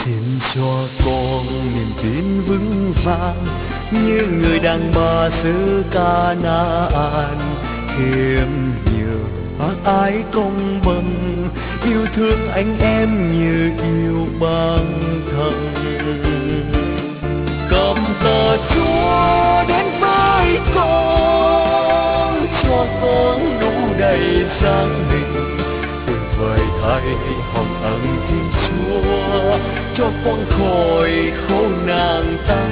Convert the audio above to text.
Xin cho con niềm tin vững vàng như người đàn bà xứ Ca-na-an, khiêm nhường bác ái công bằng, yêu thương anh em như yêu bản thân. Cầm cờ Chúa đến với con, cho con đủ đầy sáng định, tuyệt vời thay hồng ân Thiên Chúa, cho con khỏi khổ nạn ta.